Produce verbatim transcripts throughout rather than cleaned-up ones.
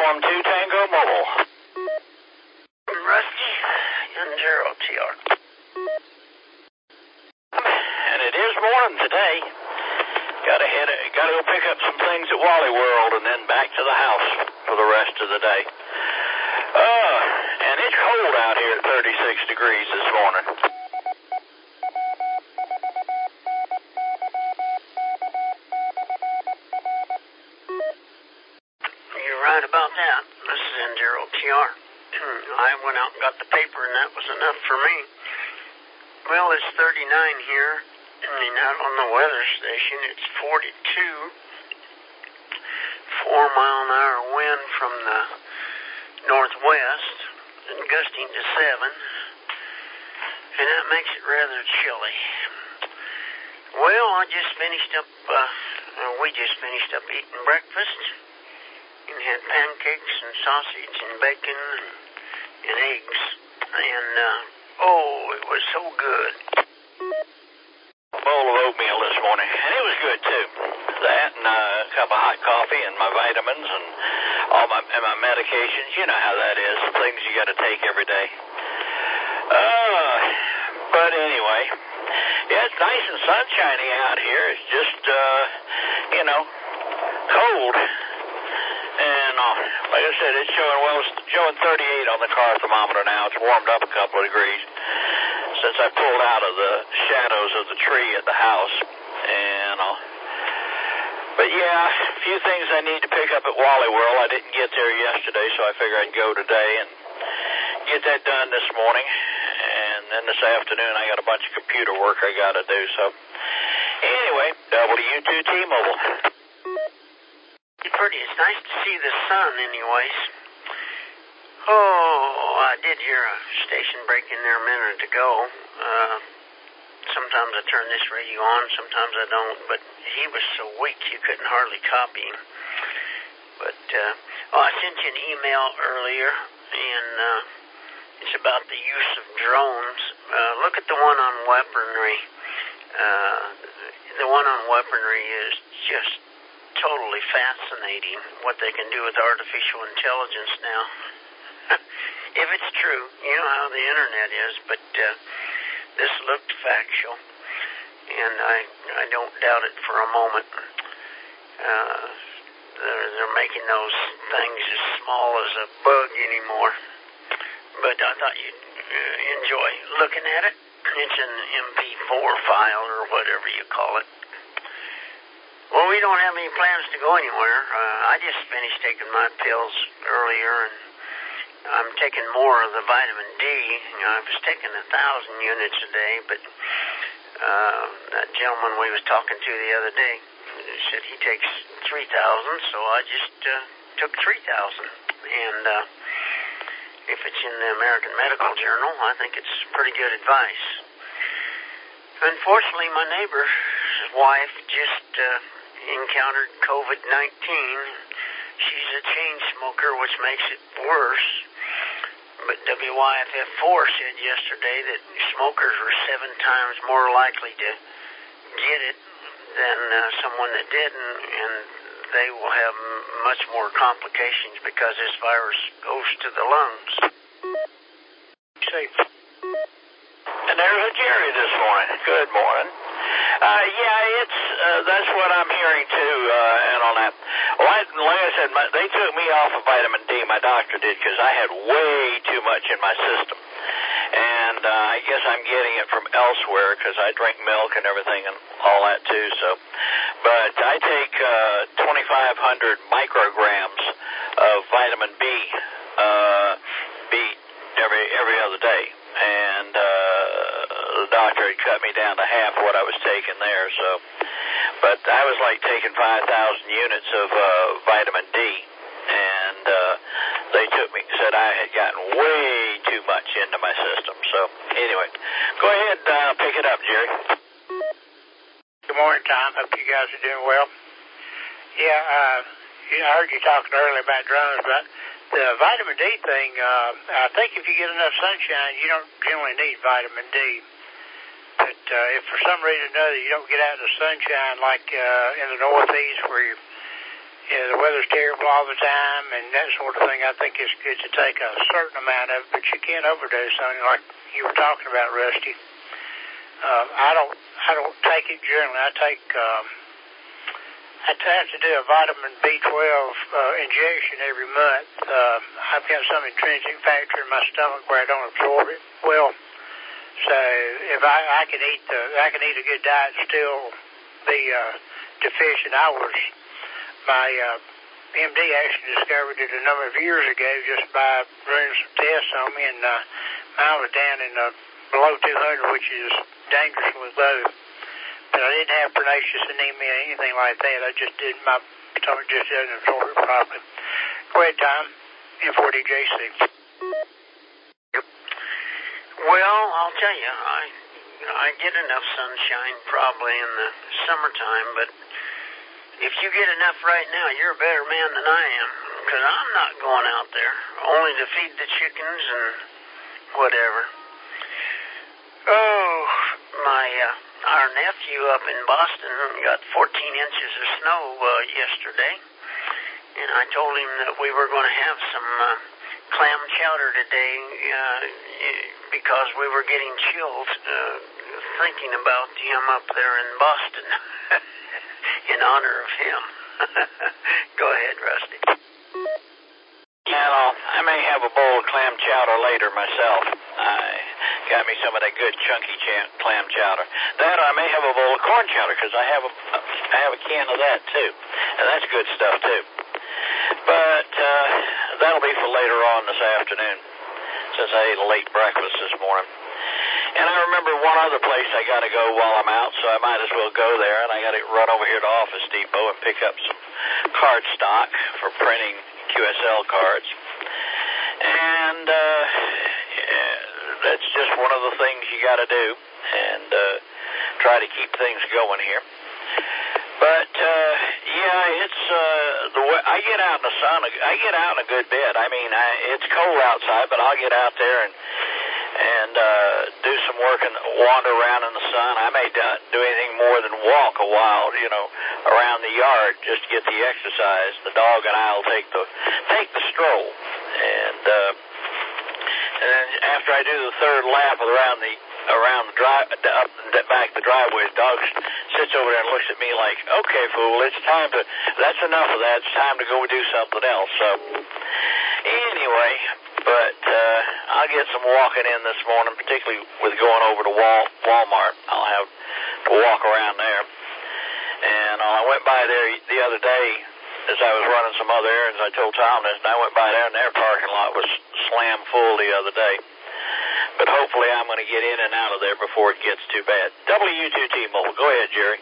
Uniform two Tango Mobile. Rusty, and zero T R. And it is morning today. Gotta head, gotta go pick up some things at Wally World and then back to the house for the rest of the day. Uh, and it's cold out here at thirty-six degrees this morning. You're right about that. This is N zero T R. I went out and got the paper, and that was enough for me. Well, it's thirty-nine here, and out on the weather station, it's forty-two. Four mile an hour wind from the northwest, and gusting to seven, and that makes it rather chilly. Well, I just finished up, uh, we just finished up eating breakfast, and had pancakes and sausage and bacon and, and eggs, and, uh, oh, it was so good. A bowl of oatmeal this morning, and it was good too. That and uh, a cup of hot coffee and my vitamins and all my and my medications. You know how that is, things you got to take every day. Uh, but anyway, yeah, it's nice and sunshiny out here. It's just, uh, you know, cold. And uh, like I said, it's showing, well, it's showing thirty-eight on the car thermometer now. It's warmed up a couple of degrees since I pulled out of the shadows of the tree at the house. And, uh, but yeah, a few things I need to pick up at Wally World. I didn't get there yesterday, so I figured I'd go today and get that done this morning. And then this afternoon, I got a bunch of computer work I got to do. So anyway, W two T-Mobile. Pretty. It's nice to see the sun anyways. Oh, I did hear a station break in there a minute ago. Uh, sometimes I turn this radio on, sometimes I don't, but he was so weak you couldn't hardly copy him. But, uh, oh, I sent you an email earlier, and uh, it's about the use of drones. Uh, look at the one on weaponry. Uh, the one on weaponry is just totally fascinating, what they can do with artificial intelligence now. If it's true, you know how the internet is, but uh, this looked factual, and I I don't doubt it for a moment. Uh, they're, they're making those things as small as a bug anymore, but I thought you'd uh, enjoy looking at it. It's an M P four file or whatever you call it. Well, we don't have any plans to go anywhere. Uh, I just finished taking my pills earlier, and I'm taking more of the vitamin D. You know, I was taking a thousand units a day, but uh, that gentleman we was talking to the other day said he takes three thousand, so I just uh, took three thousand. And uh, if it's in the American Medical Journal, I think it's pretty good advice. Unfortunately, my neighbor's wife just uh, encountered COVID nineteen. She's a chain smoker, which makes it worse. But W Y F F four said yesterday that smokers were seven times more likely to get it than uh, someone that didn't, and they will have m- much more complications because this virus goes to the lungs. Safe. And there's a Jerry this morning. Good morning. Uh, yeah, it's, uh, that's what I'm hearing too, uh, and on that. Well, I, like I said, my, they took me off of vitamin D, my doctor did, because I had way too much in my system. And, uh, I guess I'm getting it from elsewhere, because I drink milk and everything and all that too, so. But I take, uh, twenty-five hundred micrograms of vitamin B, uh, B every, every other day. And, uh, the doctor had cut me down to half what I was taking there, so. But I was like taking five thousand units of, uh, vitamin D, and, uh, they took me, said I had gotten way too much into my system, so. Anyway, go ahead, uh, pick it up, Jerry. Good morning, Tom. Hope you guys are doing well. Yeah, uh, I heard you talking earlier about drones, but the vitamin D thing, uh, I think if you get enough sunshine, you don't generally need vitamin D. But uh, if for some reason or another you don't get out in the sunshine, like uh, in the Northeast where you, you know, the weather's terrible all the time and that sort of thing, I think it's good to take a certain amount of it, but you can't overdose on it like you were talking about, Rusty. Uh, I don't, I don't take it generally. I take, um, I have to do a vitamin B twelve uh, injection every month. Uh, I've got some intrinsic factor in my stomach where I don't absorb it well. So if I, I can eat the, I can eat a good diet and still be uh, deficient. I was, my uh, M D actually discovered it a number of years ago just by running some tests on me, and uh, mine was down in uh, below two hundred, which is dangerously low. But I didn't have pernicious anemia or anything like that. I just didn't, my stomach just doesn't absorb it properly. Go ahead, Tom, N four D J C. Well, I'll tell you, I I get enough sunshine probably in the summertime, but if you get enough right now, you're a better man than I am, because I'm not going out there, only to feed the chickens and whatever. Oh, my, uh, our nephew up in Boston got fourteen inches of snow uh, yesterday, and I told him that we were going to have some uh, clam chowder today uh, because we were getting chills uh, thinking about him up there in Boston in honor of him. Go ahead, Rusty. Well, I may have a bowl of clam chowder later myself. I got me some of that good chunky ch- clam chowder. That or I may have a bowl of corn chowder because I have a I have a can of that too, and that's good stuff too. But uh, that'll be for later on this afternoon, since I ate a late breakfast this morning. And I remember one other place I got to go while I'm out, so I might as well go there. And I got to run over here to Office Depot and pick up some card stock for printing Q S L cards. And uh, yeah, that's just one of the things you got to do, and uh, try to keep things going here. But uh, yeah, it's uh, the way I get out in the sun. I get out in a good bit. I mean, I, it's cold outside, but I'll get out there and and uh, do some work and wander around in the sun. I may do, do anything more than walk a while, you know, around the yard just to get the exercise. The dog and I will take the take the stroll, and uh, and then after I do the third lap around the around the drive up and back the driveway, the dog sits over there and looks at me like, "Okay, fool, it's time to. That's enough of that. It's time to go do something else." So anyway. But uh, I'll get some walking in this morning, particularly with going over to Wal Walmart. I'll have to walk around there. And uh, I went by there the other day as I was running some other errands. I told Tom this, and I went by there, and their parking lot was slammed full the other day. But hopefully I'm going to get in and out of there before it gets too bad. W two T-Mobile. Go ahead, Jerry.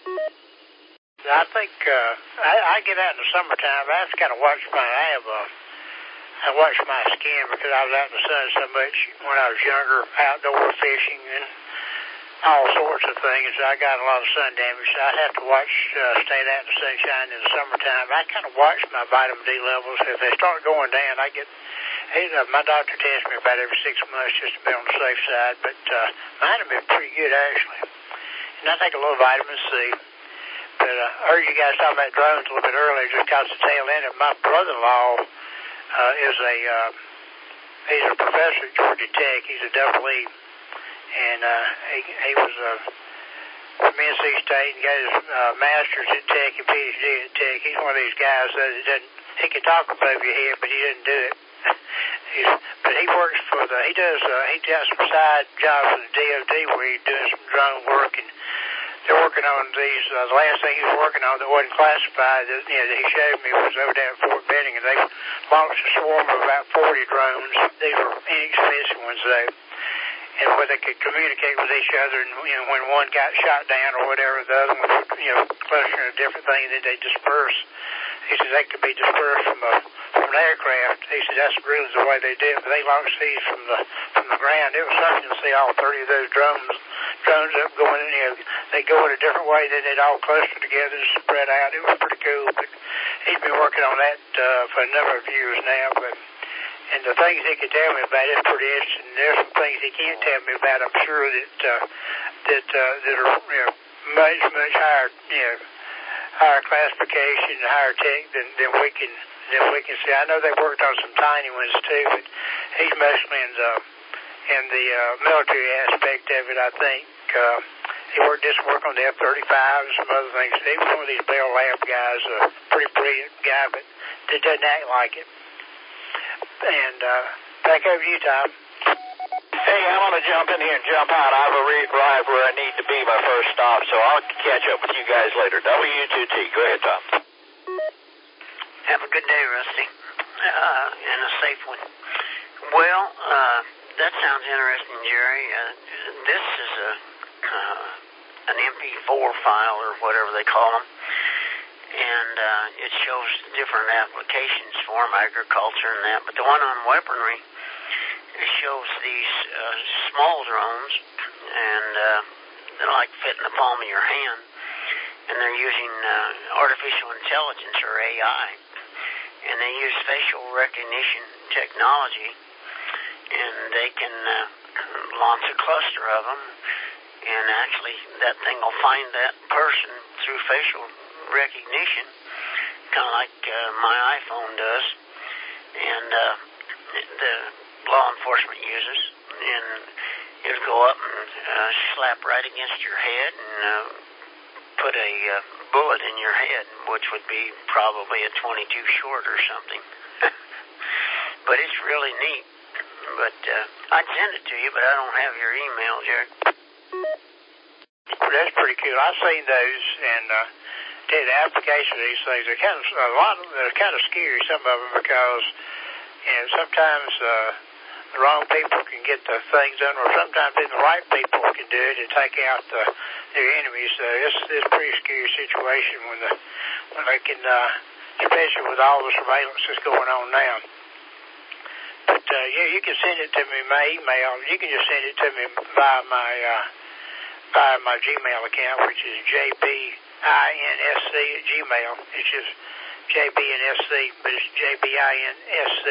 I think uh, I, I get out in the summertime. I have to kind of watch my, I have a, I watch my skin because I was out in the sun so much when I was younger, outdoor fishing and all sorts of things. I got a lot of sun damage. So I have to watch, uh, stay out in the sunshine in the summertime. I kind of watch my vitamin D levels. If they start going down, I get, hey, uh, my doctor tests me about every six months just to be on the safe side. But uh, mine have been pretty good, actually. And I take a little vitamin C. But uh, I heard you guys talking about drones a little bit earlier, just caught the tail end of my brother-in-law. Uh, is a uh, he's a professor at Georgia Tech. He's a double E, and uh, he he was uh, from N C State and got his uh, master's at Tech and P H D at Tech. He's one of these guys that doesn't he can talk above your head, but he doesn't do it. he's, but he works for the he does uh, he got some side jobs for the D O D where he's doing some drone work, and they're working on these. Uh, the last thing he was working on that wasn't classified, that, you know, that he showed me was over there at Fort Benning, and they launched a swarm of about forty drones. These were inexpensive ones, though, and where they could communicate with each other. And you know, when one got shot down or whatever, the other one would, you know, cluster in a different thing, and then they disperse. He said they could be dispersed from a from an aircraft. He said that's really the way they did it. But they launched these from the from the ground. It was something to see all thirty of those drones drones up going in. You know, they go in a different way. Then they'd all cluster together and spread out. It was pretty cool. But he's been working on that uh, for a number of years now. But and the things he could tell me about it is pretty interesting. There's some things he can't tell me about. I'm sure that uh, that uh, that are you know much much higher you know. higher classification, higher tech than, than we can than we can see. I know they worked on some tiny ones too, but he's mostly in the in the uh, military aspect of it. I think uh, he worked just work on the F thirty-five and some other things. He was one of these Bell Lab guys, a pretty brilliant guy, but that doesn't act like it. And uh, back over to you, Tom. Hey, I'm going to jump in here and jump out. I've arrived where I need to be, my first stop, so I'll catch up with you guys later. W two T. Go ahead, Tom. Have a good day, Rusty, uh, and a safe one. Well, uh, that sounds interesting, Jerry. Uh, this is a uh, an M P four file or whatever they call them, and uh, it shows different applications for them, agriculture and that. But the one on weaponry, it shows these uh, small drones, and uh, they're like fit in the palm of your hand, and they're using uh, artificial intelligence, or A I, and they use facial recognition technology, and they can uh, launch a cluster of them, and actually that thing will find that person through facial recognition, kind of like uh, my iPhone does, and uh, the law enforcement uses, and it'll go up and uh, slap right against your head and uh, put a uh, bullet in your head, which would be probably a twenty-two short or something. But it's really neat. But uh, I'd send it to you, but I don't have your email, Jerry. That's pretty cool. I've seen those, and uh, the application of these things are kind of a lot of them. They're kind of scary, some of them, because you know sometimes uh, the wrong people can get the things done, or sometimes even the right people can do it and take out the, their enemies. So it's it's a pretty scary situation when the when they can, uh, especially with all the surveillance that's going on now. But uh, yeah, you can send it to me my email. You can just send it to me via my uh, via my Gmail account, which is j b i n s c at Gmail. It's just J B N S C, but it's J B I N S C,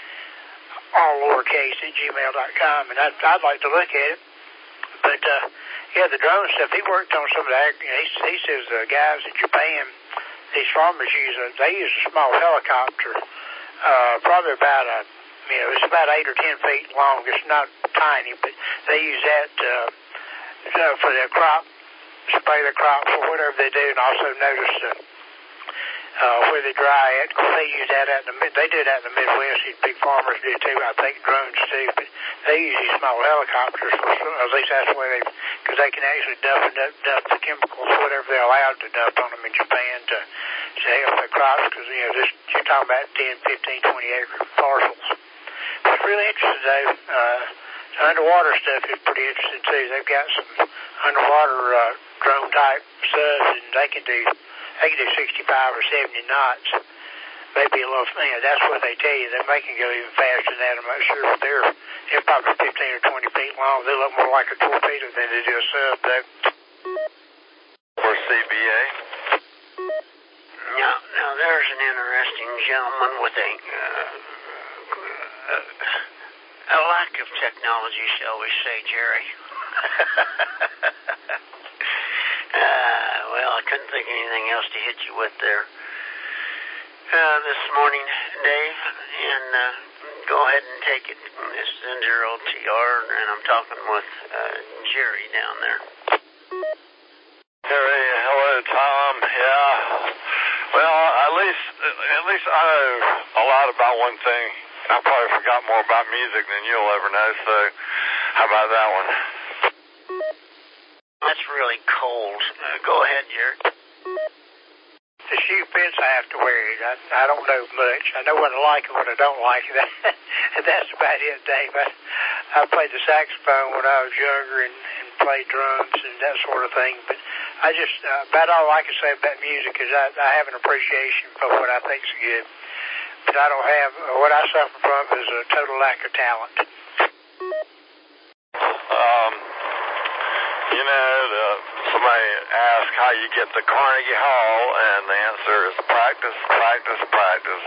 all lowercase, at gmail dot com, and I'd, I'd like to look at it. But uh, yeah, the drone stuff. He worked on some of the. You know, he, he says the guys in Japan, these farmers use a they use a small helicopter, uh, probably about a. You know, it's about eight or ten feet long. It's not tiny, but they use that uh, uh, for their crop, spray the crops or whatever they do, and also notice uh, uh, where they dry at. Of course, they use that out in the mid. They do that in the Midwest. These big farmers do too. I think drones too, but they use these small helicopters. For, at least that's the way they, because they can actually dump and dump, dump the chemicals, whatever they're allowed to dump on them in Japan to to help the crops. Because you know, this you're talking about ten, fifteen, twenty acre parcels. It's really interesting, though. Uh, the underwater stuff is pretty interesting, too. They've got some underwater uh, drone-type subs, and they can do they can do sixty-five or seventy knots. Maybe a little, you know, that's what they tell you. They may can go even faster than that. I'm not sure, but they're, they're probably fifteen or twenty feet long. They look more like a torpedo than they do a sub, though. For C B A? Now, now there's an interesting gentleman with a... Uh, Uh, a lack of technology, shall we say, Jerry. uh, well, I couldn't think of anything else to hit you with there uh, this morning, Dave, and uh, go ahead and take it. This is N zero T R, and I'm talking with uh, Jerry down there. Harry, hello, Tom. Yeah. Well, at least, at least I know a lot about one thing. I probably forgot more about music than you'll ever know, so how about that one? That's really cold. Uh, go ahead, Jerry. The shoe fits, I have to wear it. I, I don't know much. I know what I like and what I don't like. And that's about it, Dave. I, I played the saxophone when I was younger and, and played drums and that sort of thing. But I just, uh, about all I can say about music is I, I have an appreciation for what I think's good. But I don't have, what I suffer from is a total lack of talent. Um, you know, the, somebody asked how you get to Carnegie Hall, and the answer is practice, practice, practice.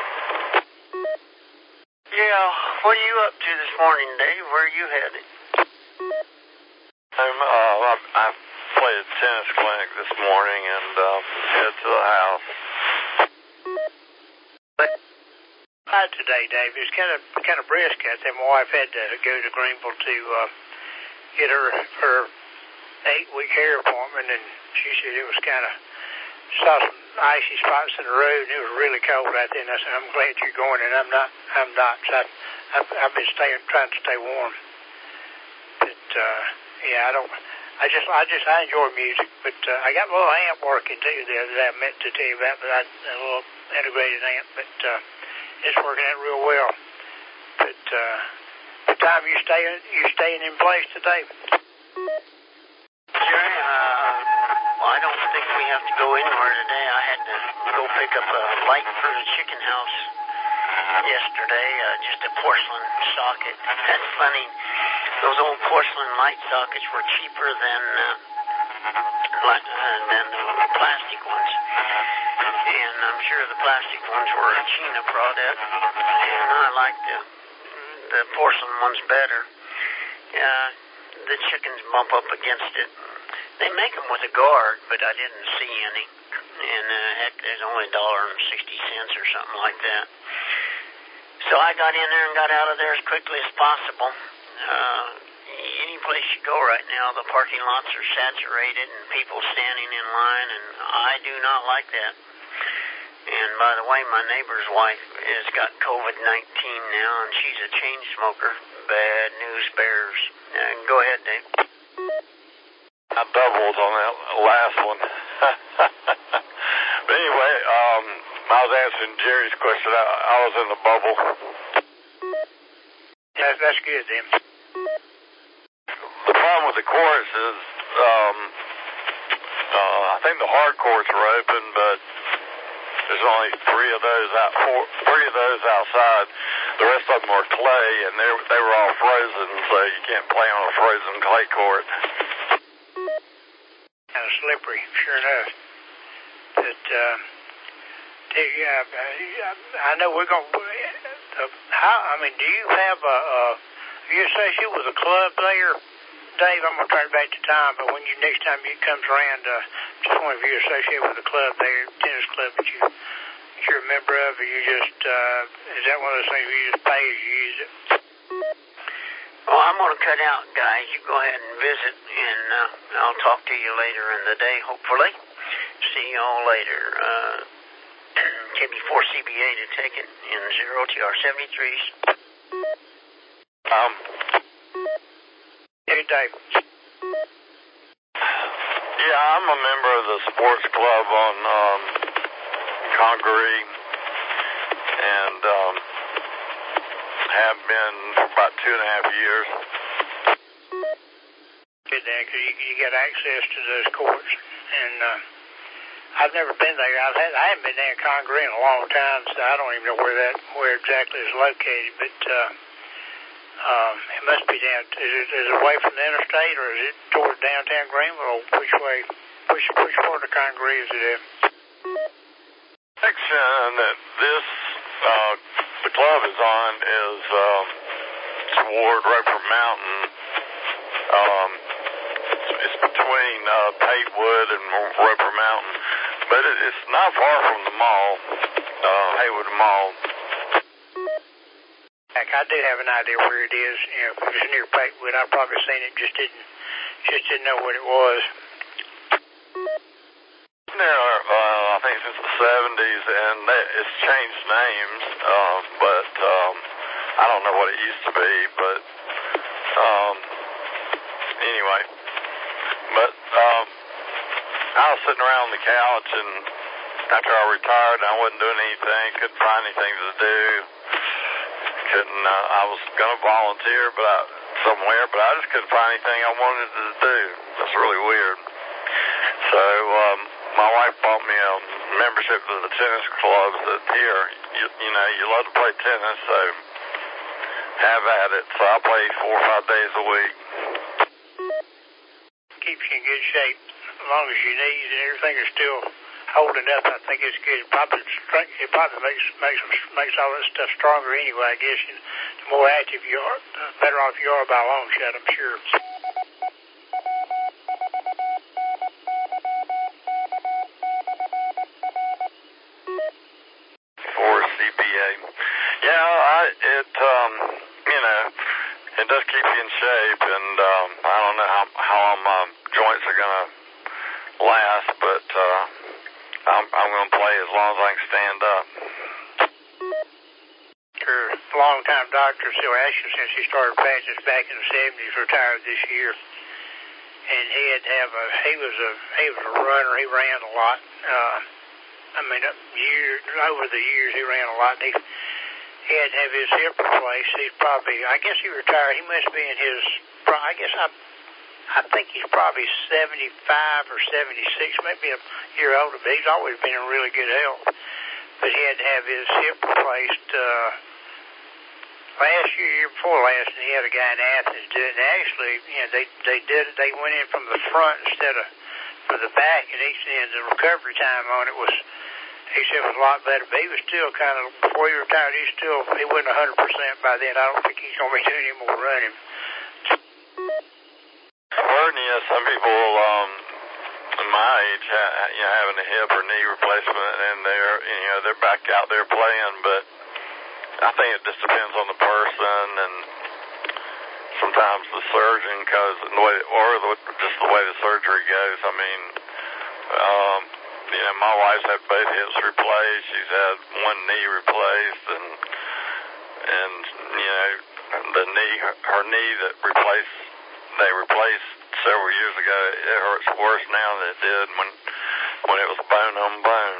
Yeah, what are you up to this morning, Dave? Where are you headed? Um, uh, I, I play a tennis clinic this morning and uh, head to the house. Hi today, Dave. It's kind of kind of brisk out there. My wife had to go to Greenville to uh, get her her eight-week hair appointment, and she said it was kind of saw some icy spots in the road, and it was really cold out there. And I said, "I'm glad you're going," and I'm not. I'm not. So I, I've, I've been staying, trying to stay warm. But uh, yeah, I don't. I just, I just, I enjoy music. But uh, I got a little amp working too there that I meant to tell you about, but I, a little integrated amp, but. Uh, It's working out real well. But uh, what time you staying? You staying in place today? Sure. Uh, well, I don't think we have to go anywhere today. I had to go pick up a light for the chicken house yesterday. Uh, just a porcelain socket. That's funny. Those old porcelain light sockets were cheaper than uh, li- uh, than the plastic ones. And I'm sure the plastic ones were a China product, and I like the the porcelain ones better. Uh, the chickens bump up against it. They make them with a guard, but I didn't see any. And uh, heck, there's only a dollar and sixty cents or something like that. So I got in there and got out of there as quickly as possible. Uh, any place you go right now, the parking lots are saturated and people standing in line, and I do not like that. And by the way, my neighbor's wife has got COVID nineteen now, and she's a chain smoker. Bad news bears. Uh, go ahead, Dave. I doubled on that last one. But anyway, um, I was answering Jerry's question. I, I was in the bubble. Yeah, that's good, then. The problem with the courts is, um, uh, I think the hard courts are open, but there's only three of those out, four, three of those outside. The rest of them are clay, and they they were all frozen, so you can't play on a frozen clay court. Kind of slippery, sure enough. But uh, yeah, I know we're going. Uh, how? I mean, do you have a? a are you associated with a club there, Dave? I'm gonna turn it back to Tom, but when you next time it comes around, uh, just wonder if you're associated with a club there, tennis club that you that you're a member of, or you just uh, is that one of those things where you just pay as you use it? Well, I'm going to cut out, guys. You go ahead and visit, and uh, I'll talk to you later in the day, hopefully. See you all later. Uh, K B four C B A to take it in zero T R seventy-threes. Um. Good day. Yeah, I'm a member of the sports club on um, Congaree, and um, have been for about two and a half years. Good day, because you, you get access to those courts, and uh, I've never been there. I've had, I haven't been there in Congaree in a long time, so I don't even know where that where exactly it's located. But uh, um, it must be down. Is it, is it away from the interstate, or is it toward downtown Greenville? Or which way? Which which part of Congaree is it in? Section that this uh, the club is on is um, toward Roper Mountain. Um, it's, it's between uh, Haywood and Roper Mountain, but it, it's not far from the mall, uh, Haywood Mall. Heck, I do have an idea where it is. You know, if it was near Haywood, I've probably seen it. Just didn't just didn't know what it was. There, uh, I think since the seventies, and they, it's changed names, uh, but um, I don't know what it used to be, but um, anyway. But um, I was sitting around on the couch, and after I retired, I wasn't doing anything, couldn't find anything to do. Couldn't. Uh, I was going to volunteer, but I, somewhere, but I just couldn't find anything I wanted to do. That's really weird. So um, my wife bought me a membership to the tennis clubs that here. You, you know, you love to play tennis, so have at it. So I play four or five days a week. Keeps you in good shape as long as your knees and everything are still holding up. I think it's good. It probably it probably makes makes makes all that stuff stronger anyway. I guess and the more active you are, the better off you are by a long shot. I'm sure. it, um, you know, it does keep you in shape, and um, I don't know how, how long my joints are going to last, but uh, I'm, I'm going to play as long as I can stand up. Her long-time doctor, Phil Asher, since he started practice back in the seventies, retired this year. And he had to have a, he was a, he was a runner, he ran a lot. Uh, I mean, years, over the years he ran a lot. He, he had to have his hip replaced. He's probably, I guess he retired, he must be in his, I guess I, I think he's probably seventy-five or seventy-six, maybe a year older, but he's always been in really good health. But he had to have his hip replaced, uh, last year, year before last, and he had a guy in Athens do it. And actually, you know, they they did it. They went in from the front instead of from the back, and he said the recovery time on it was, he said, it was a lot better. But he was still kind of, before he retired, he still, he wasn't one hundred percent by then. I don't think he's going to be doing any more running. Hernia, some people, um, my age, you know, having a hip or knee replacement, and they're, you know, they're back out there playing, but I think it just depends on the person, and sometimes the surgeon, cause the way, or the, just the way the surgery goes. I mean, um, you know, my wife's had both hips replaced. She's had one knee replaced, and and you know, the knee, her knee that replaced, they replaced several years ago. It hurts worse now than it did when when it was bone on bone.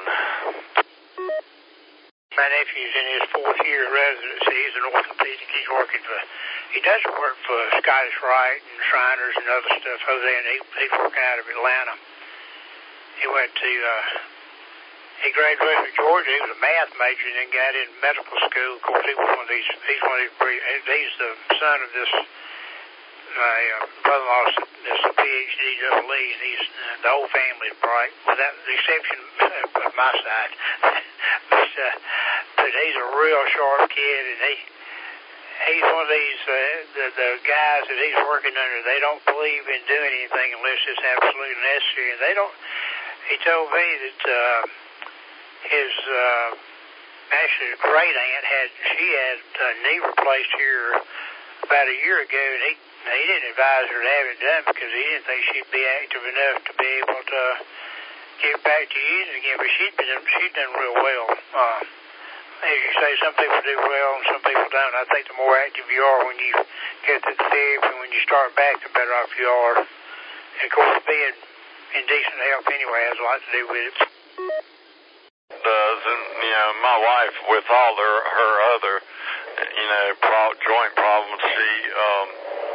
My nephew's in his fourth year of residency. He's an orthopedic. He's working for, he does work for Scottish Rite and Shriners and other stuff. Jose, and he, he's working out of Atlanta. He went to, uh, he graduated from Georgia. He was a math major and then got in medical school. Of course, he was one of these, he's one of these, he's the son of this, my uh, brother-in-law is a P H D double E, and he's, uh, the whole family's bright, without the exception of my side. but, uh, but he's a real sharp kid, and he, he's one of these, uh, the, the guys that he's working under, they don't believe in doing anything unless it's absolutely necessary, and they don't, he told me that, uh, his, uh, actually his great aunt had, she had a knee replaced here about a year ago, and he, he didn't advise her to have it done because he didn't think she'd be active enough to be able to get back to using again, but she'd been, she'd done real well. Uh, as you say, some people do well and some people don't. I think the more active you are when you get to the therapy and when you start back, the better off you are. And of course, being in decent health anyway has a lot to do with it. Does, and you know, my wife, with all her her other, you know, pro- joint problems, she um,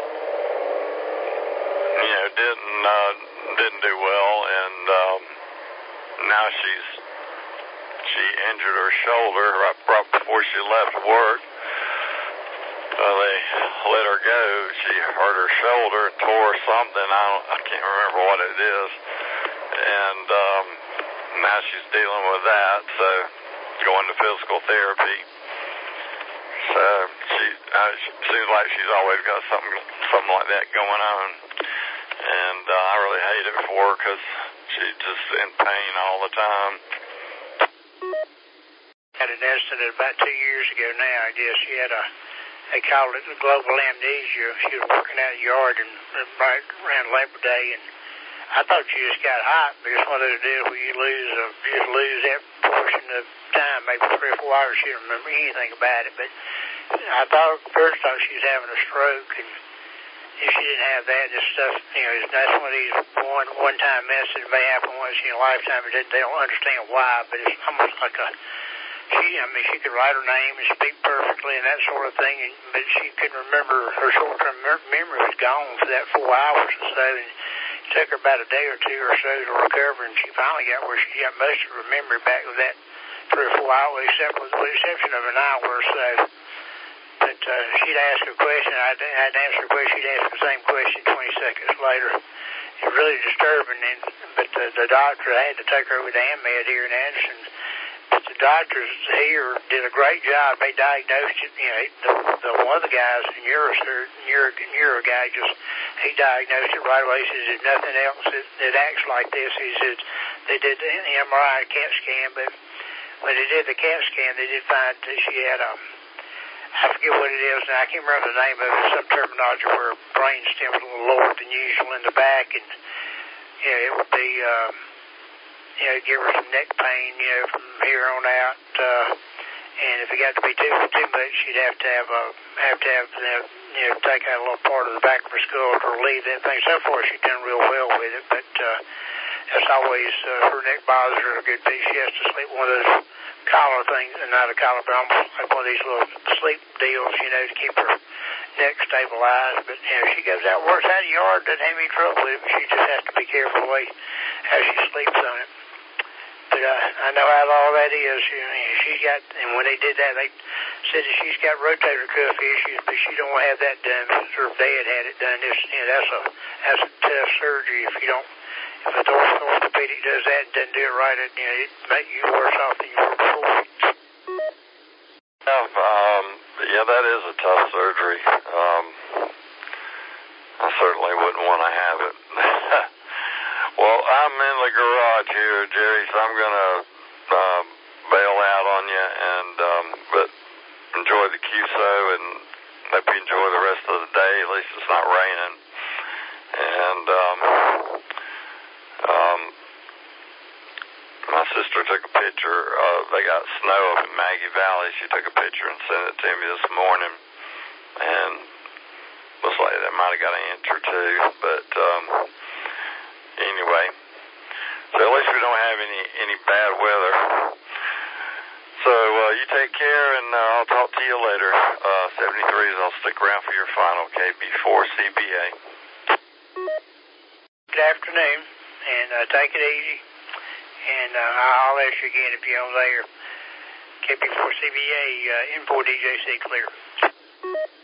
you know, didn't uh, didn't do well, and um, now she's she injured her shoulder right, right before she left work. Uh, they let her go. She hurt her shoulder and tore something. I don't, I can't remember what it is, and um, now she's dealing with that. So going to physical therapy. So she, uh, she seems like she's always got something something like that going on, and uh, I really hate it for her because she's just in pain all the time. Had an incident about two years ago now, I guess. She had a, they called it global amnesia. She was working out in the yard and right around Labor Day, and I thought she just got hot, but it's one of those deals where you lose, a, you just lose that portion of time, maybe three or four hours. She didn't remember anything about it, but I thought, first thought she was having a stroke, and if she didn't have that, this stuff, you know, that's one of these one, one-time mess that may happen once in a lifetime, and they don't understand why, but it's almost like a, she, I mean, she could write her name and speak perfectly and that sort of thing, and, but she couldn't remember, her short-term memory was gone for that four hours or so, and it took her about a day or two or so to recover, and she finally got where she got most of her memory back with that three or four hours, except with the exception of an hour or so. But uh, she'd ask a question, I'd, I'd answer a question, she'd ask the same question twenty seconds later. It was really disturbing, and, but the, the doctor, I had to take her with AmMed here in Anderson. But the doctors here did a great job. They diagnosed it, you know, the, the one of the guys, the neurosurgeon, neuro, neuro guy, just, he diagnosed it right away. He says there's nothing else that, that acts like this. He says they did the M R I, CAT scan, but when they did the CAT scan, they did find that she had a, I forget what it is now. I can't remember the name of it. Some terminology where brain stem was a little lower than usual in the back, and you know, it would be, um, you know, give her some neck pain, you know, from here on out. Uh, and if it got to be too too much, she'd have to have a have to have you know, you know take out a little part of the back of her skull to relieve that thing. So far, she's done real well with it, but uh, that's always uh, her neck bothers her a good bit. She has to sleep one of those collar things, and not a collar, but almost like one of these little sleep deals, you know, to keep her neck stabilized. But you know, she goes out, works out in the yard, doesn't have any trouble with it. But she just has to be careful the way how she sleeps on it. But uh, I know how all that is. You know, she's got, and when they did that, they said that she's got rotator cuff issues, but she don't want to have that done. Her dad had it done. This, you know, that's a that's a tough surgery. If you don't, if a orthopedic does that and doesn't do it right, it, you know, it make you worse off than you were before. Yeah, um, yeah, that is a tough surgery. Um, I certainly wouldn't want to have it. Well, I'm in the garage here, Jerry, so I'm going to uh, bail out on you, and um, but enjoy the Q S O, and hope you enjoy the rest of the day. At least it's not raining. And um, um, my sister took a picture. Uh, they got snow up in Maggie Valley. She took a picture and sent it to me this morning, and looks like that might have got an inch or two, but um, anyway, so at least we don't have any, any bad weather. So uh, you take care, and uh, I'll talk to you later. Uh, seventy-threes, I'll stick around for your final K B four C B A. Good afternoon, and uh, take it easy. And uh, I'll ask you again if you're on there. K B four C B A, uh, N four D J C clear.